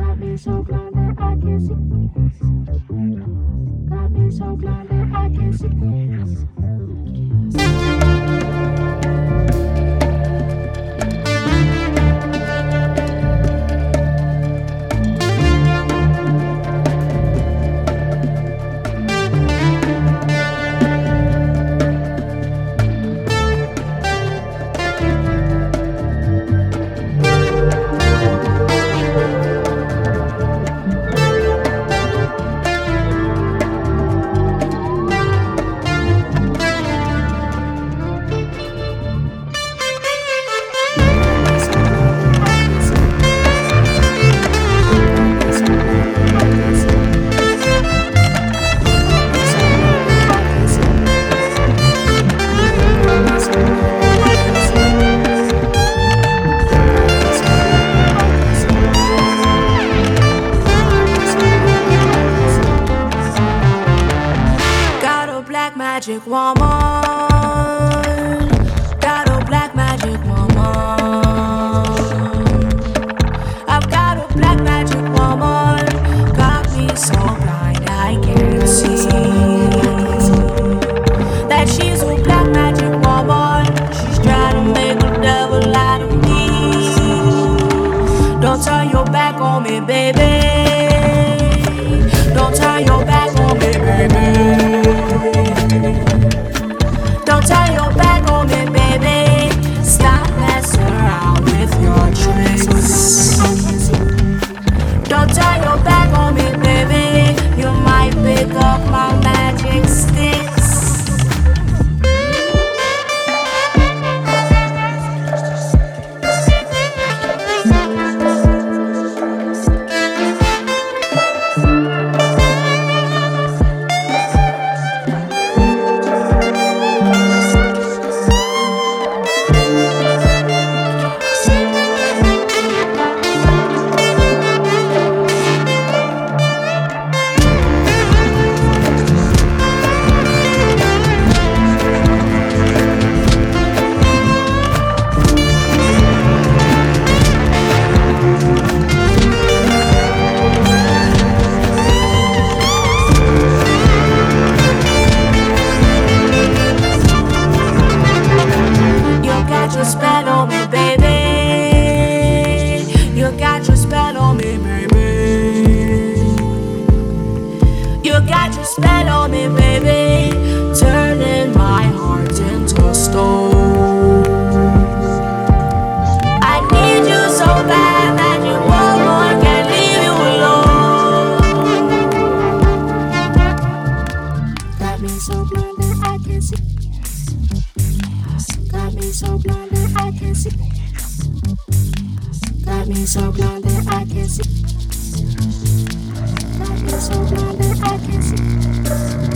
Got me so blind that I can't see. Got me so blind that I can't see. Magic woman, got a black magic woman. I've got a black magic woman, got me so blind I can't see that she's a black magic woman. She's trying to make the devil out of me. Don't turn your back on me, baby. Don't turn your back on me, baby. Don't turn your back on me, baby. Stop messing around with your tricks. Don't turn your back on me, baby. You might pick up my magic sticks. Spell on me, baby. You got your spell on me, baby. You got your spell on me, baby. Turning my heart into stone. I need you so bad that you woman can't leave you alone. Got me so blind that I can't see. Got me so blind that I can't see. Got me so blind that I can't see. Got me so blind that I can't see.